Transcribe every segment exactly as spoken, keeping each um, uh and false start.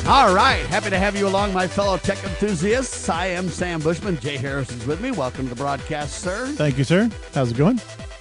All right. Happy to have you along, my fellow tech enthusiasts. I am Sam Bushman. Jay Harris is with me. Welcome to the broadcast, sir. Thank you, sir. How's it going?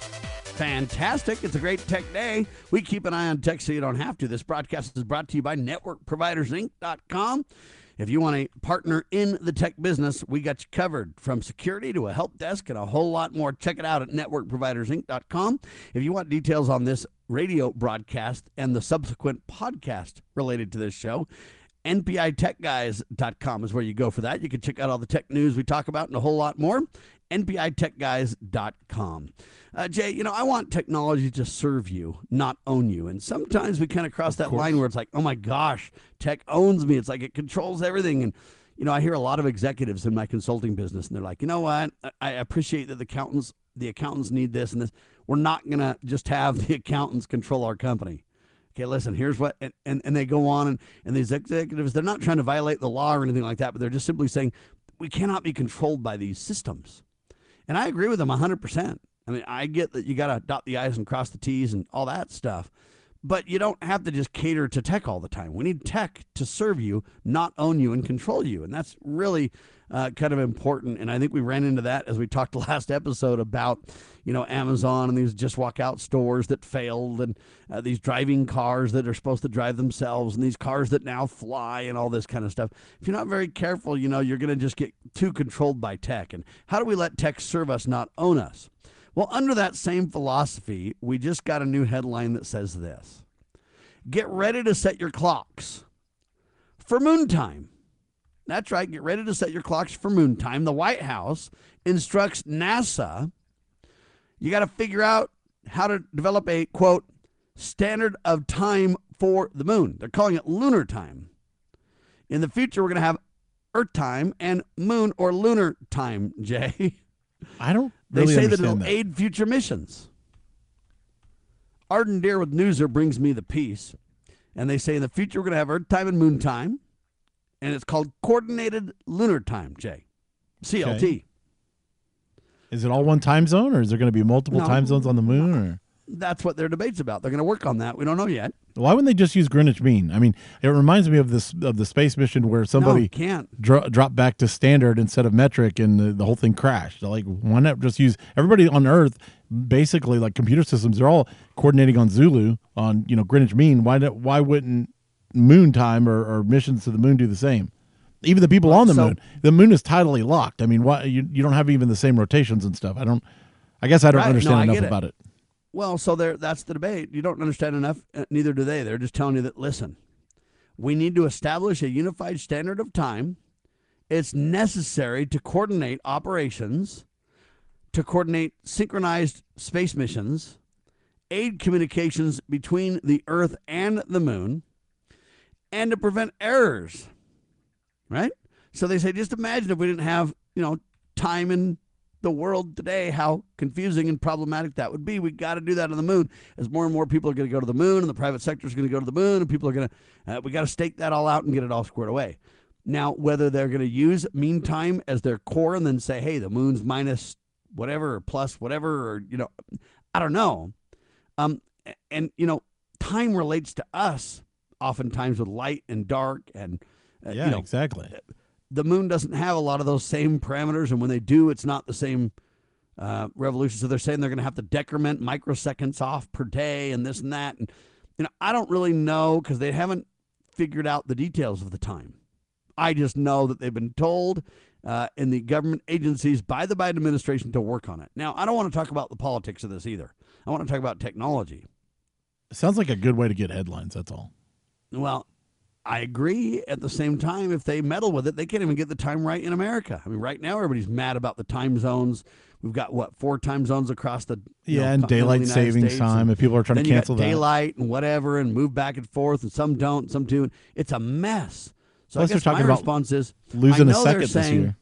Fantastic. It's a great tech day. We keep an eye on tech so you don't have to. This broadcast is brought to you by network providers inc dot com. If you want a partner in the tech business, we got you covered, from security to a help desk and a whole lot more. Check it out at network providers inc dot com. If you want details on this radio broadcast and the subsequent podcast related to this show, N P I tech guys dot com is where you go for that. You can check out all the tech news we talk about and a whole lot more. N P I tech guys dot com. Uh, Jay, you know, I want technology to serve you, not own you. And sometimes we kind of cross that line where it's like, oh my gosh, tech owns me. It's like it controls everything. And, you know, I hear a lot of executives in my consulting business, and they're like, you know what, I appreciate that the accountants, the accountants need this and this. We're not going to just have the accountants control our company. Okay, listen, here's what, and, and, and they go on, and, and these executives, they're not trying to violate the law or anything like that, but they're just simply saying, we cannot be controlled by these systems. And I agree with them one hundred percent. I mean, I get that you got to dot the I's and cross the T's and all that stuff, but you don't have to just cater to tech all the time. We need tech to serve you, not own you and control you. And that's really uh, kind of important. And I think we ran into that as we talked last episode about, you know, Amazon and these just walk out stores that failed, and uh, these driving cars that are supposed to drive themselves, and these cars that now fly and all this kind of stuff. If you're not very careful, you know, you're going to just get too controlled by tech. And how do we let tech serve us, not own us? Well, under that same philosophy, we just got a new headline that says this: get ready to set your clocks for moon time. That's right. Get ready to set your clocks for moon time. The White House instructs NASA, you got to figure out how to develop a, quote, standard of time for the moon. They're calling it lunar time. In the future, we're going to have Earth time and moon or lunar time, Jay. I don't They really say that it'll that. aid future missions. Arden Deer with Newser brings me the piece. And they say in the future, we're going to have Earth time and moon time. And it's called Coordinated Lunar Time, Jay. C L T. Okay. Is it all one time zone, or is there going to be multiple No. time zones on the moon? Or That's what their debate's about. They're going to work on that. We don't know yet. why wouldn't they just use Greenwich Mean? I mean, it reminds me of this of the space mission where No, somebody can't. dro- dropped back to standard instead of metric, and the, the whole thing crashed. They're like, why not just use everybody on Earth? Basically, like computer systems, they're all coordinating on Zulu, on you know Greenwich Mean. Why not, why wouldn't moon time or, or missions to the moon do the same? Even the people on the So- moon, the moon is tidally locked. I mean, why you you don't have even the same rotations and stuff? I don't. I guess I don't Right. understand No, I enough get it. about it. Well, so there. That's the debate. You don't understand enough. uh, Neither do they. They're just telling you that, listen, we need to establish a unified standard of time. It's necessary to coordinate operations, to coordinate synchronized space missions, aid communications between the Earth and the moon, and to prevent errors. Right? So they say, just imagine if we didn't have, you know, time in the world today, how confusing and problematic that would be. We got to do that on the moon, as more and more people are going to go to the moon, and the private sector is going to go to the moon, and people are going to, uh, we got to stake that all out and get it all squared away. Now, whether they're going to use mean time as their core and then say, hey, the moon's minus whatever or plus whatever, or, you know, I don't know. Um, and, you know, time relates to us oftentimes with light and dark and, uh, Yeah, you know, exactly. the moon doesn't have a lot of those same parameters, and when they do, it's not the same uh, revolution. So they're saying they're going to have to decrement microseconds off per day and this and that. And you know, I don't really know because they haven't figured out the details of the time. I just know that they've been told uh, in the government agencies by the Biden administration to work on it. Now, I don't want to talk about the politics of this either. I want to talk about technology. Sounds like a good way to get headlines. That's all. Well, I agree. At the same time, if they meddle with it, they can't even get the time right in America. I mean, right now, everybody's mad about the time zones. We've got, what, four time zones across the you Yeah, know, and continental daylight United savings States, time. and If people are trying then to you cancel got that. daylight and whatever, and move back and forth, and some don't, some do. It's a mess. So Plus I guess they're my talking about response is, losing I a know they're second this saying, year.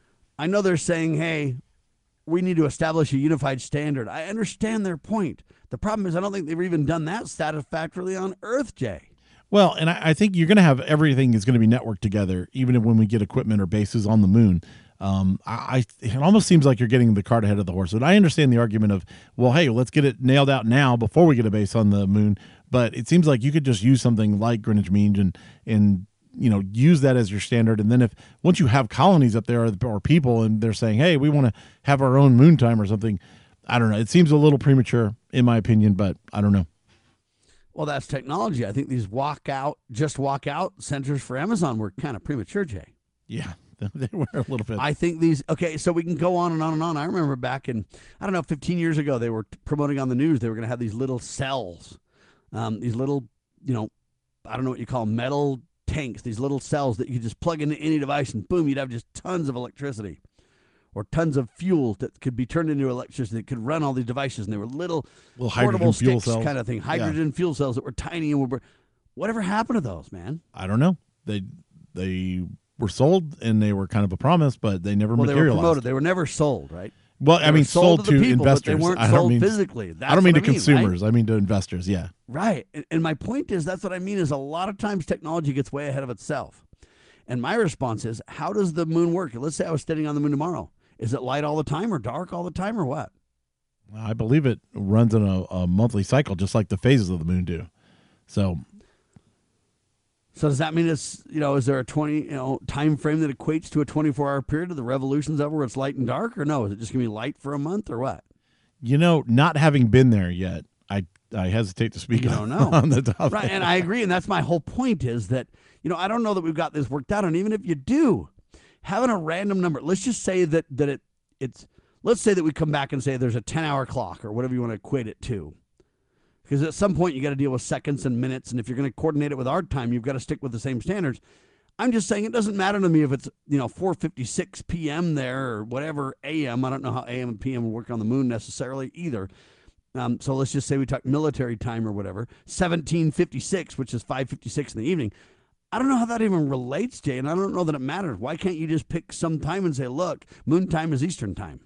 I know they're saying, hey, we need to establish a unified standard. I understand their point. The problem is I don't think they've even done that satisfactorily on Earth, Jay. Well, and I, I think you're going to have everything is going to be networked together, even when we get equipment or bases on the moon. Um, I, I it almost seems like you're getting the cart ahead of the horse. And I understand the argument of, well, hey, let's get it nailed out now before we get a base on the moon. But it seems like you could just use something like Greenwich Mean and and you know, use that as your standard. And then if once you have colonies up there or, or people and they're saying, hey, we want to have our own moon time or something, I don't know. It seems a little premature in my opinion, but I don't know. Well, that's technology. I think these walk out, just walk out centers for Amazon were kind of premature, Jay. Yeah, they were a little bit. I think these, okay, so we can go on and on and on. I remember back in, I don't know, fifteen years ago, they were promoting on the news, they were going to have these little cells, um, these little, you know, I don't know what you call them, metal tanks, these little cells that you could just plug into any device and boom, you'd have just tons of electricity or tons of fuel that could be turned into electricity that could run all these devices. And they were little, little portable fuel sticks cells. kind of thing, hydrogen Yeah. fuel cells that were tiny and were, whatever happened to those, man? I don't know. They, they were sold and they were kind of a promise, but they never Well, they were materialized. promoted. They were never sold, right? Well, They I were mean, sold, the to people, but investors. they weren't I don't sold mean physically. That's I don't mean what to I mean, consumers. right? I mean to investors. Yeah. Right. And, and my point is, that's what I mean is a lot of times technology gets way ahead of itself. And my response is, how does the moon work? Let's say I was standing on the moon tomorrow. Is it light all the time or dark all the time or what? I believe it runs in a, a monthly cycle, just like the phases of the moon do. So, So does that mean it's, you know, is there a twenty, you know, time frame that equates to a twenty-four hour period of the revolutions of where it's light and dark, or no? Is it just going to be light for a month or what? you know, not having been there yet, I I hesitate to speak You on, don't know. on the topic. Right. And I agree. And that's my whole point is that, you know, I don't know that we've got this worked out. And even if you do, having a random number, let's just say that, that it it's, let's say that we come back and say there's a ten hour clock or whatever you want to equate it to. Because at some point you got to deal with seconds and minutes. And if you're going to coordinate it with our time, you've got to stick with the same standards. I'm just saying it doesn't matter to me if it's, you know, four fifty-six p.m. there or whatever A M. I don't know how A M and P M will work on the moon necessarily either. Um, so let's just say we talk military time or whatever, seventeen fifty-six, which is five fifty-six in the evening. I don't know how that even relates, Jay, and I don't know that it matters. Why can't you just pick some time and say, look, moon time is Eastern time?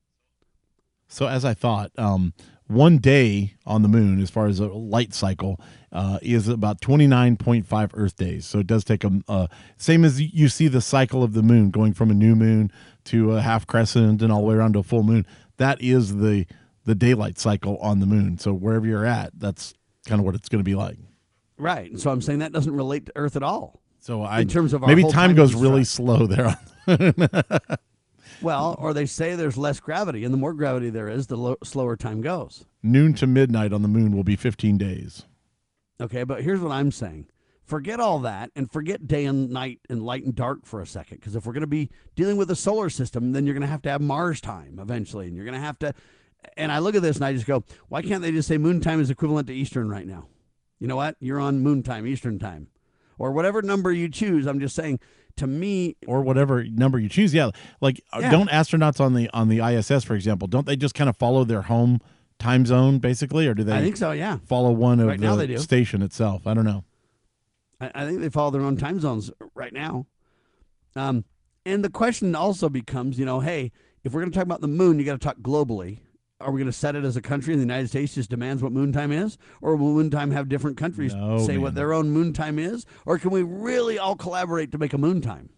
So as I thought, um, one day on the moon, as far as a light cycle, uh, is about twenty-nine point five Earth days. So it does take a uh, same as you see the cycle of the moon going from a new moon to a half crescent and all the way around to a full moon. That is the the daylight cycle on the moon. So wherever you're at, that's kind of what it's going to be like. Right. And so I'm saying that doesn't relate to Earth at all. So I In terms of our maybe whole time time goes construct. really slow there. Well, or they say there's less gravity, and the more gravity there is, the lo- slower time goes. Noon to midnight on the moon will be fifteen days. Okay, but here's what I'm saying. Forget all that and forget day and night and light and dark for a second. Because if we're going to be dealing with the solar system, then you're going to have to have Mars time eventually. And you're going to have to. And I look at this and I just go, why can't they just say moon time is equivalent to Eastern right now? You know what? You're on moon time, Eastern time. Or whatever number you choose. I'm just saying, to me, Or whatever number you choose. Yeah. Like uh, Yeah. don't astronauts on the on the I S S, for example, don't they just kind of follow their home time zone basically? Or do they I think so, yeah. follow one of Right now they the do. station itself? I don't know. I, I think they follow their own time zones right now. Um, and the question also becomes, you know, hey, if we're going to talk about the moon, you got to talk globally. Are we going to set it as a country and the United States just demands what moon time is? Or will moon time have different countries No, say man. what their own moon time is? Or can we really all collaborate to make a moon time?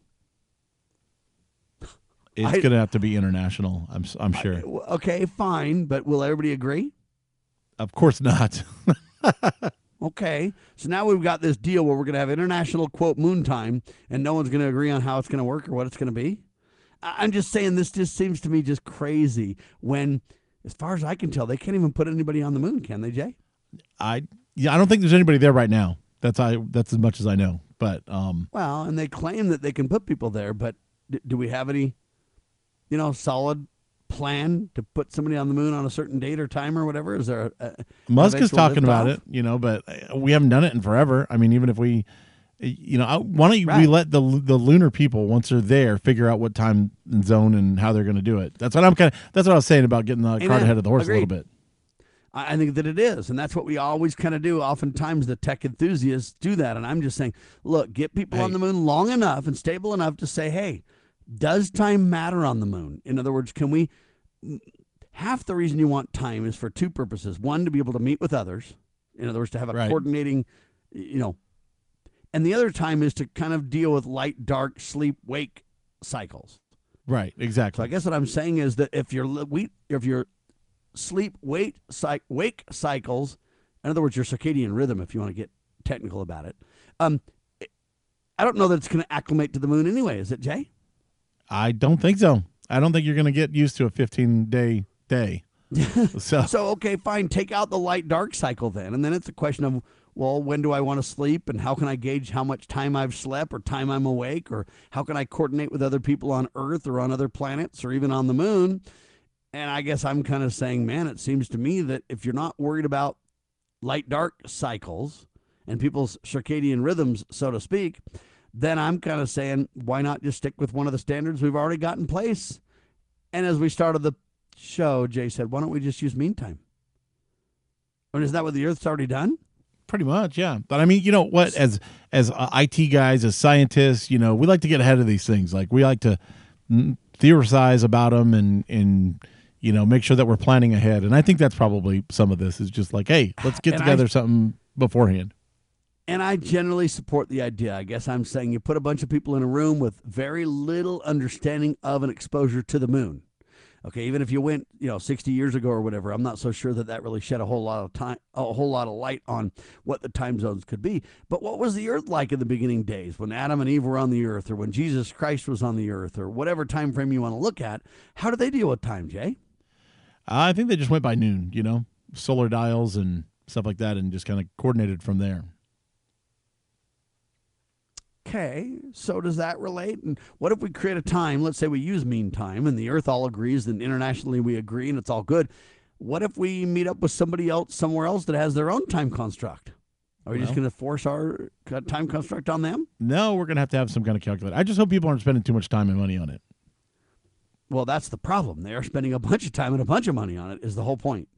It's I- going to have to be international. I'm s- I'm sure. W- Okay, fine, but will everybody agree? Of course not. Okay, so now we've got this deal where we're going to have international, quote, moon time, and no one's going to agree on how it's going to work or what it's going to be. I- I'm just saying this just seems to me just crazy when, as far as I can tell, they can't even put anybody on the moon, can they, Jay? I yeah, I don't think there's anybody there right now. That's I that's as much as I know. But um Well, and they claim that they can put people there, but d- do we have any, you know, solid plan to put somebody on the moon on a certain date or time or whatever? Is there a, a Musk is eventual talking about liftoff? it, you know, but uh, we haven't done it in forever. I mean, even if we, you know, I- why don't you, we Right. let the the lunar people once they're there figure out what time and zone and how they're going to do it. That's what I'm kind of. That's what I was saying about getting the cart Amen. ahead of the horse a Agreed. little bit. I I think that it is, and that's what we always kind of do. Oftentimes, the tech enthusiasts do that, and I'm just saying, look, get people on Hey. the moon long enough and stable enough to say, hey, does time matter on the moon? In other words, can we? Half the reason you want time is for two purposes: one, to be able to meet with others. In other words, to have a Right. coordinating, you know, and the other time is to kind of deal with light, dark, sleep, wake cycles. Right. So Exactly. I guess what I'm saying is that if your li- we if your sleep wake cy- wake cycles, in other words, your circadian rhythm, if you want to get technical about it, um, I don't know that it's going to acclimate to the moon anyway, is it, Jay? I don't think so. I don't think you're going to get used to a fifteen-day day. So, so, okay, fine. Take out the light-dark cycle then, and then it's a question of, well, when do I want to sleep, and how can I gauge how much time I've slept or time I'm awake, or how can I coordinate with other people on Earth or on other planets or even on the moon? And I guess I'm kind of saying, man, it seems to me that if you're not worried about light-dark cycles and people's circadian rhythms, so to speak, then I'm kind of saying, why not just stick with one of the standards we've already got in place? And as we started the show, Jay said, why don't we just use mean time? I mean, isn't that what the Earth's already done? pretty much, yeah. But I mean, you know what? As as uh, I T guys, as scientists, you know, we like to get ahead of these things. Like we like to mm, theorize about them and and you know make sure that we're planning ahead. And I think that's probably some of this is just like, hey, let's get and together I, something beforehand. And I generally support the idea. I guess I'm saying you put a bunch of people in a room with very little understanding of an exposure to the moon. Okay, even if you went, you know, sixty years ago or whatever, I'm not so sure that that really shed a whole lot of time, a whole lot of light on what the time zones could be. But what was the Earth like in the beginning days when Adam and Eve were on the Earth, or when Jesus Christ was on the Earth, or whatever time frame you want to look at? How did they deal with time, Jay? I think they just went by noon, you know, solar dials and stuff like that, and just kind of coordinated from there. Okay, so does that relate? And what if we create a time, let's say we use mean time, and the Earth all agrees, and internationally we agree, and it's all good. What if we meet up with somebody else somewhere else that has their own time construct? Are we well, just going to force our time construct on them? No, we're going to have to have some kind of calculator. I just hope people aren't spending too much time and money on it. Well, that's the problem. They are spending a bunch of time and a bunch of money on it is the whole point.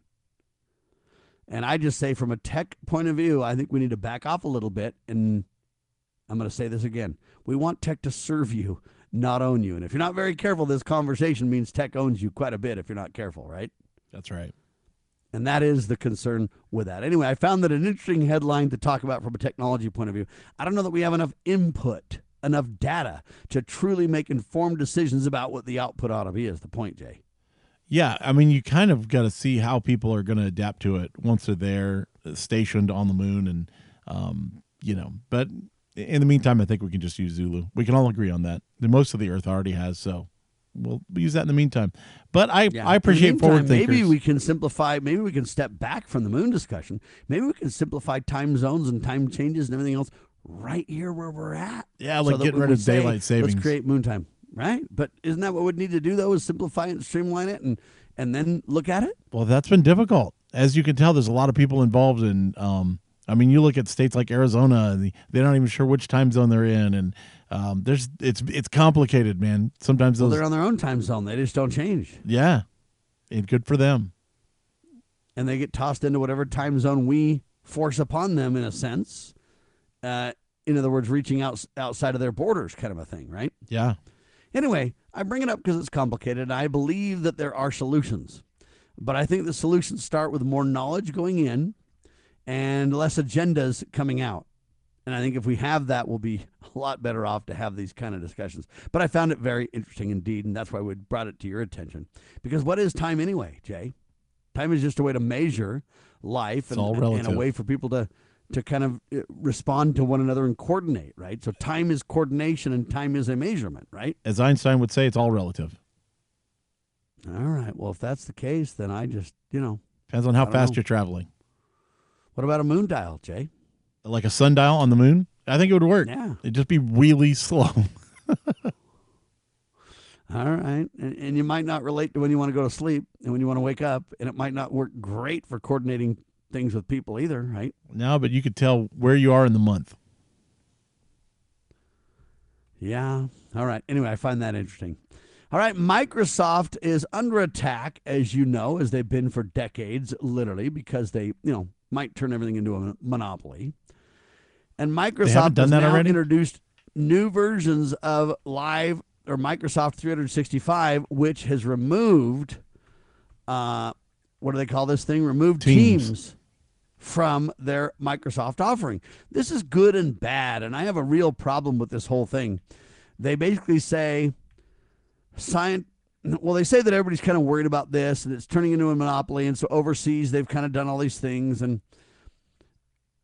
And I just say from a tech point of view, I think we need to back off a little bit. And I'm going to say this again. We want tech to serve you, not own you. And if you're not very careful, this conversation means tech owns you quite a bit if you're not careful, right? That's right. And that is the concern with that. Anyway, I found that an interesting headline to talk about from a technology point of view. I don't know that we have enough input, enough data to truly make informed decisions about what the output ought to be is the point, Jay. Yeah, I mean, you kind of got to see how people are going to adapt to it once they're there, stationed on the moon. And, um, you know, but in the meantime, I think we can just use Zulu. We can all agree on that. The most of the Earth already has, so we'll use that in the meantime. But I, yeah, I appreciate meantime, forward thinkers. Maybe we can simplify. Maybe we can step back from the moon discussion. Maybe we can simplify time zones and time changes and everything else right here where we're at. Yeah, like so getting rid of say, daylight savings. Let's create moon time, right? But isn't that what we'd need to do, though, is simplify it and streamline it and, and then look at it? Well, that's been difficult. As you can tell, there's a lot of people involved in um, – I mean, you look at states like Arizona, and they're not even sure which time zone they're in, and um, there's it's it's complicated, man. Sometimes those, well, they're on their own time zone; they just don't change. Yeah, and good for them. And they get tossed into whatever time zone we force upon them, in a sense. Uh, in other words, reaching out outside of their borders, kind of a thing, right? Yeah. Anyway, I bring it up because it's complicated. And I believe that there are solutions, but I think the solutions start with more knowledge going in and less agendas coming out. And I think if we have that, we'll be a lot better off to have these kind of discussions. But I found it very interesting indeed, and that's why we brought it to your attention. Because what is time anyway, Jay? Time is just a way to measure life and, and, and a way for people to, to kind of respond to one another and coordinate, right? So time is coordination and time is a measurement, right? As Einstein would say, it's all relative. All right. Well, if that's the case, then I just, you know. Depends on how fast know. you're traveling. What about a moon dial, Jay? Like a sundial on the moon? I think it would work. Yeah. It'd just be really slow. All right. And, and you might not relate to when you want to go to sleep and when you want to wake up, and it might not work great for coordinating things with people either, right? No, but you could tell where you are in the month. Yeah. All right. Anyway, I find that interesting. All right, Microsoft is under attack, as you know, as they've been for decades, literally, because they, you know, might turn everything into a monopoly. And Microsoft has now already? introduced new versions of Live or Microsoft three sixty-five, which has removed, uh, what do they call this thing? Removed Teams. Teams from their Microsoft offering. This is good and bad, and I have a real problem with this whole thing. They basically say, science. Well, they say that everybody's kind of worried about this and it's turning into a monopoly. And so overseas, they've kind of done all these things. And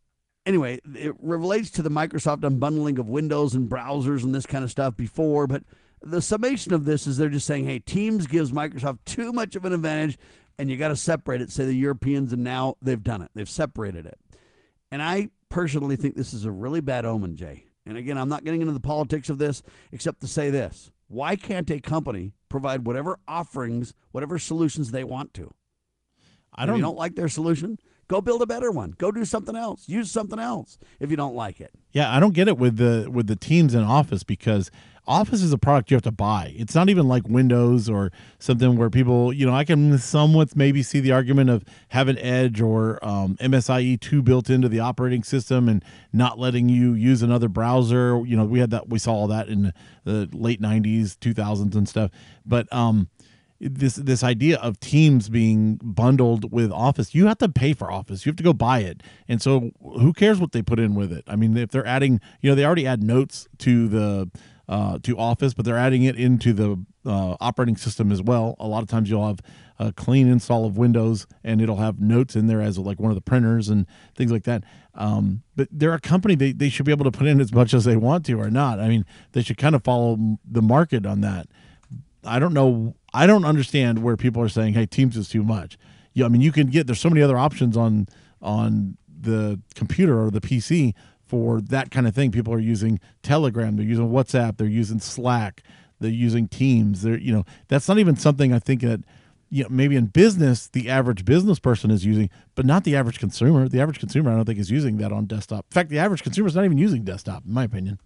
anyway, it relates to the Microsoft unbundling of Windows and browsers and this kind of stuff before, but the summation of this is they're just saying, hey, Teams gives Microsoft too much of an advantage, and you got to separate it, say the Europeans, and now they've done it. They've separated it. And I personally think this is a really bad omen, Jay. And again, I'm not getting into the politics of this, except to say this. Why can't a company provide whatever offerings, whatever solutions they want to? I don't, if you don't like their solution, go build a better one. Go do something else. Use something else if you don't like it. Yeah, I don't get it with the with the Teams in Office, because Office is a product you have to buy. It's not even like Windows or something where people, you know, I can somewhat maybe see the argument of having Edge or um, M S I E two built into the operating system and not letting you use another browser. You know, we had that, we saw all that in the late nineties, two thousands and stuff. But um, this this idea of Teams being bundled with Office, you have to pay for Office. You have to go buy it. And so who cares what they put in with it? I mean, if they're adding, you know, they already add notes to the Uh, to Office, but they're adding it into the uh, operating system as well. A lot of times you'll have a clean install of Windows, and it'll have notes in there as like one of the printers and things like that. Um, but they're a company, they, they should be able to put in as much as they want to or not. I mean, they should kind of follow the market on that. I don't know. I don't understand where people are saying, hey, Teams is too much. Yeah, I mean, you can get, there's so many other options on on the computer or the P C for that kind of thing. People are using Telegram, they're using WhatsApp, they're using Slack, they're using Teams. They're, you know, that's not even something I think that, you know, maybe in business, the average business person is using, but not the average consumer. The average consumer, I don't think, is using that on desktop. In fact, the average consumer is not even using desktop, in my opinion.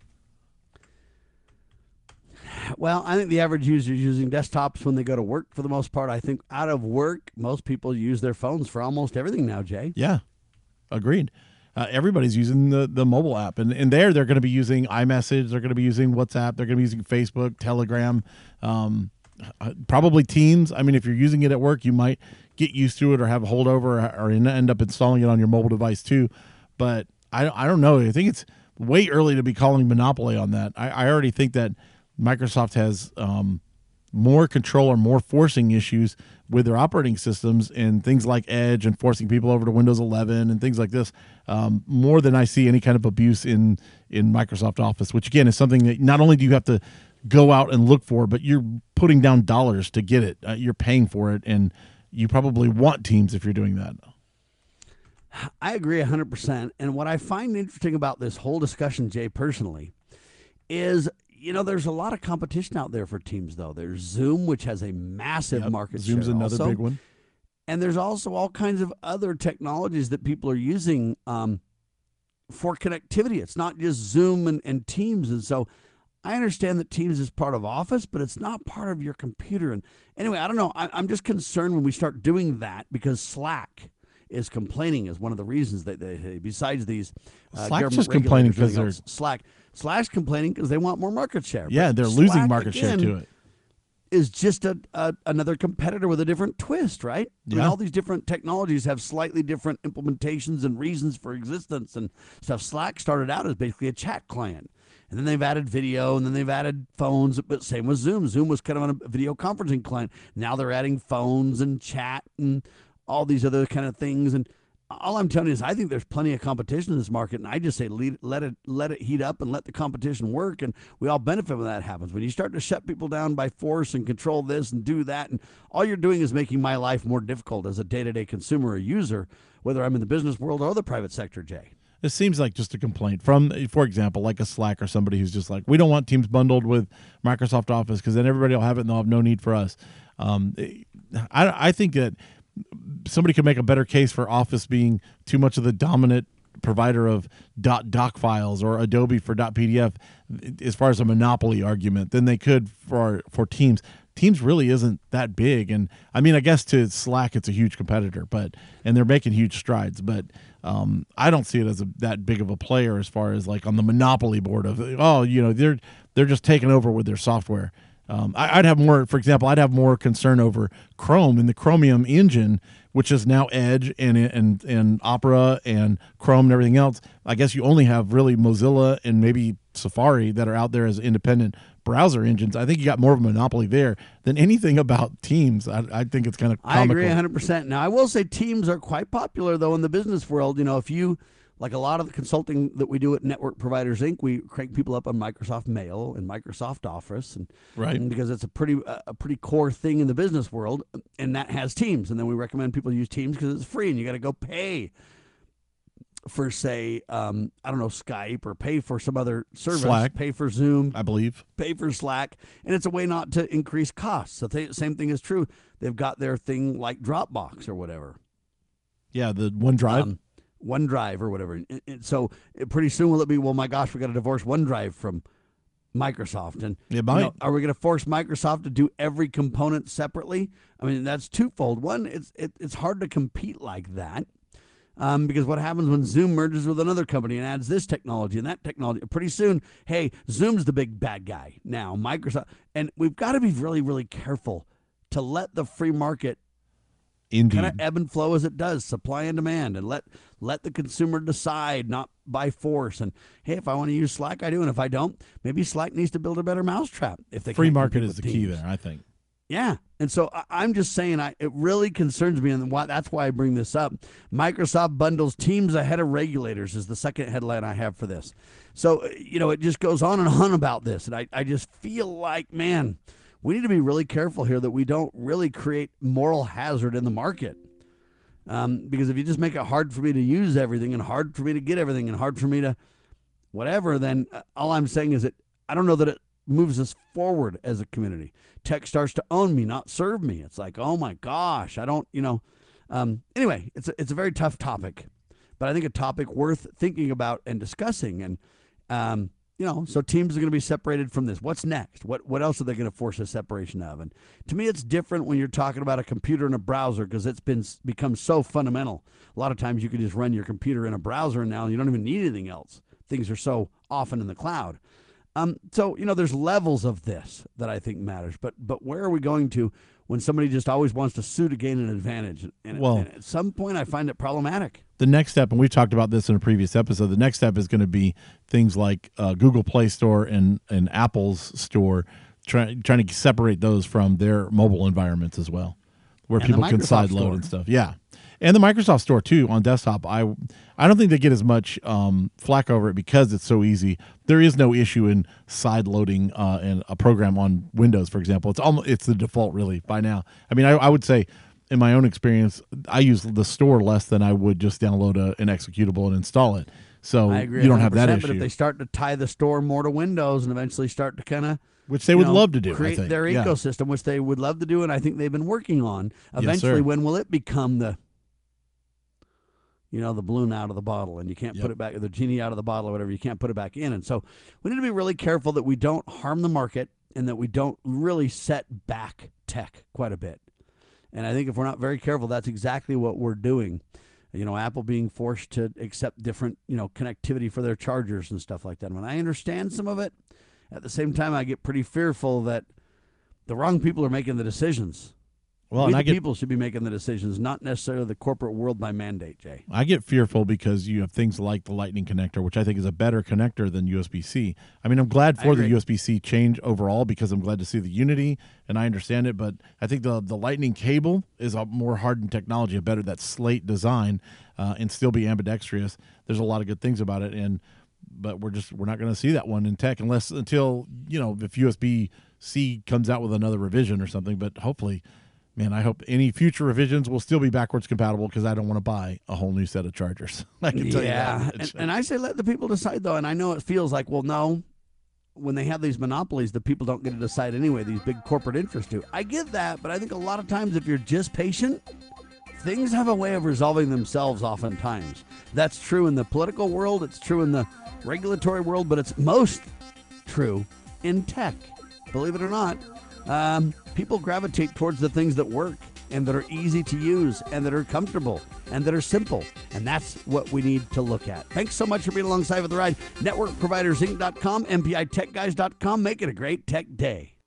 Well, I think the average user is using desktops when they go to work for the most part. I think out of work, most people use their phones for almost everything now, Jay. Yeah, agreed. Uh, everybody's using the, the mobile app, and, and there they're going to be using iMessage, they're going to be using WhatsApp, they're going to be using Facebook, Telegram, um, uh, probably Teams. I mean, if you're using it at work, you might get used to it or have a holdover or, or end up installing it on your mobile device too. But I, I don't know. I think it's way early to be calling monopoly on that. I, I already think that Microsoft has um, more control or more forcing issues with their operating systems and things like Edge and forcing people over to Windows eleven and things like this, um, more than I see any kind of abuse in, in Microsoft Office, which again is something that not only do you have to go out and look for, but you're putting down dollars to get it. Uh, you're paying for it, and you probably want Teams if you're doing that. I agree one hundred percent. And what I find interesting about this whole discussion, Jay, personally, is, you know, there's a lot of competition out there for Teams, though. There's Zoom, which has a massive Yep. market Zoom's share. another also. big one. And there's also all kinds of other technologies that people are using um, for connectivity. It's not just Zoom and, and Teams. And so I understand that Teams is part of Office, but it's not part of your computer. And anyway, I don't know. I, I'm just concerned when we start doing that, because Slack is complaining as one of the reasons that they, besides these uh, Slack's just complaining because they're Slack. Slack's complaining because they want more market share. Yeah, But they're Slack, losing market again, share to it. Is just a, a another competitor with a different twist, right? I mean, Yeah. all these different technologies have slightly different implementations and reasons for existence and stuff. Slack started out as basically a chat client, and then they've added video, and then they've added phones. But same with Zoom. Zoom was kind of a video conferencing client. Now they're adding phones and chat and all these other kind of things. And all I'm telling you is I think there's plenty of competition in this market, and I just say lead, let it let it heat up and let the competition work, and we all benefit when that happens. When you start to shut people down by force and control this and do that, and all you're doing is making my life more difficult as a day-to-day consumer or user, whether I'm in the business world or the private sector, Jay. It seems like just a complaint from, for example, like a Slack or somebody who's just like, we don't want Teams bundled with Microsoft Office because then everybody will have it and they'll have no need for us. Um, I, I think that somebody could make a better case for Office being too much of the dominant provider of .doc files or Adobe for .pdf as far as a monopoly argument than they could for for Teams. Teams really isn't that big, and I mean, I guess to Slack it's a huge competitor, but and they're making huge strides, but um, I don't see it as a, that big of a player as far as like on the monopoly board of, oh, you know, they're they're just taking over with their software. Um, I, I'd have more, for example, I'd have more concern over Chrome and the Chromium engine, which is now Edge and and and Opera and Chrome and everything else. I guess you only have really Mozilla and maybe Safari that are out there as independent browser engines. I think you got more of a monopoly there than anything about Teams. I, I think it's kind of comical. I agree one hundred percent. Now, I will say Teams are quite popular, though, in the business world. You know, if you Like a lot of the consulting that we do at Network Providers Incorporated, we crank people up on Microsoft Mail and Microsoft Office, and, Right. and because it's a pretty a pretty core thing in the business world, and that has Teams. And then we recommend people use Teams because it's free, and you got to go pay for, say, um, I don't know, Skype, or pay for some other service, Slack. pay for Zoom, I believe. pay for Slack, and it's a way not to increase costs. So the same thing is true. They've got their thing like Dropbox or whatever. Yeah, the OneDrive. Um, OneDrive or whatever. And, and so it, pretty soon will it be, well, my gosh, we got to divorce OneDrive from Microsoft. And It you might. know, are we going to force Microsoft to do every component separately? I mean, that's twofold. One, it's it, it's hard to compete like that. Um, because what happens when Zoom merges with another company and adds this technology and that technology? Pretty soon, hey, Zoom's the big bad guy now, Microsoft. And we've got to be really, really careful to let the free market Indeed. kind of ebb and flow as it does, supply and demand, and let let the consumer decide, not by force. And hey, if I want to use Slack, I do, and if I don't, maybe Slack needs to build a better mousetrap. If they Free can't market compete is the with key Teams. there, I think. Yeah, and so I, I'm just saying, I it really concerns me, and why, that's why I bring this up. Microsoft bundles Teams ahead of regulators is the second headline I have for this. So you know, it just goes on and on about this, and I I just feel like, man, we need to be really careful here that we don't really create moral hazard in the market. Um, because if you just make it hard for me to use everything and hard for me to get everything and hard for me to whatever, then all I'm saying is that I don't know that it moves us forward as a community. Tech starts to own me, not serve me. It's like, oh my gosh, I don't, you know. Um, anyway, it's a, it's a very tough topic, but I think a topic worth thinking about and discussing. And, um, you know, so teams are going to be separated from this. What's next? What what else are they going to force a separation of? And to me, it's different when you're talking about a computer and a browser, because it's been become so fundamental. A lot of times you can just run your computer in a browser now, and you don't even need anything else. Things are so often in the cloud. Um, so, you know, there's levels of this that I think matters. But but where are we going to when somebody just always wants to sue to gain an advantage? And, Well, and at some point, I find it problematic. The next step, and we've talked about this in a previous episode, the next step is going to be things like uh, Google Play Store and, and Apple's store, try, trying to separate those from their mobile environments as well, where And the people can Microsoft side load store. and stuff. Yeah. And the Microsoft store, too, on desktop. I I don't think they get as much um, flack over it because it's so easy. There is no issue in side loading uh, in a program on Windows, for example. It's almost, it's the default, really, by now. I mean, I, I would say, in my own experience, I use the store less than I would just download a, an executable and install it. So I agree you don't have that one hundred percent, But if issue, they start to tie the store more to Windows and eventually start to kind of which they you would know, love to do. I create think. their Yeah. ecosystem, which they would love to do, and I think they've been working on. Eventually, sir. when will it become the, you know, the balloon out of the bottle, and you can't Yep. put it back, the genie out of the bottle, or whatever, you can't put it back in. And so we need to be really careful that we don't harm the market and that we don't really set back tech quite a bit. And I think if we're not very careful, that's exactly what we're doing. You know, Apple being forced to accept different, you know, connectivity for their chargers and stuff like that. And I understand some of it, at the same time, I get pretty fearful that the wrong people are making the decisions. Well, we and the I get people should be making the decisions, not necessarily the corporate world by mandate, Jay. I get fearful because you have things like the Lightning connector, which I think is a better connector than U S B C. I mean, I'm glad I for the agree. U S B C change overall because I'm glad to see the Unity, and I understand it. But I think the the Lightning cable is a more hardened technology, a better that slate design, uh, and still be ambidextrous. There's a lot of good things about it, and but we're just we're not going to see that one in tech unless until you know if U S B C comes out with another revision or something. But hopefully. Man, I hope any future revisions will still be backwards compatible because I don't want to buy a whole new set of chargers. I can tell Yeah, you that. and, and I say let the people decide, though. And I know it feels like, well, no, when they have these monopolies, the people don't get to decide anyway. These big corporate interests do. I get that, but I think a lot of times if you're just patient, things have a way of resolving themselves oftentimes. That's true in the political world. It's true in the regulatory world, but it's most true in tech. Believe it or not. Um, people gravitate towards the things that work and that are easy to use and that are comfortable and that are simple. And that's what we need to look at. Thanks so much for being alongside with the ride. network providers inc dot com, M P I tech guys dot com. Make it a great tech day.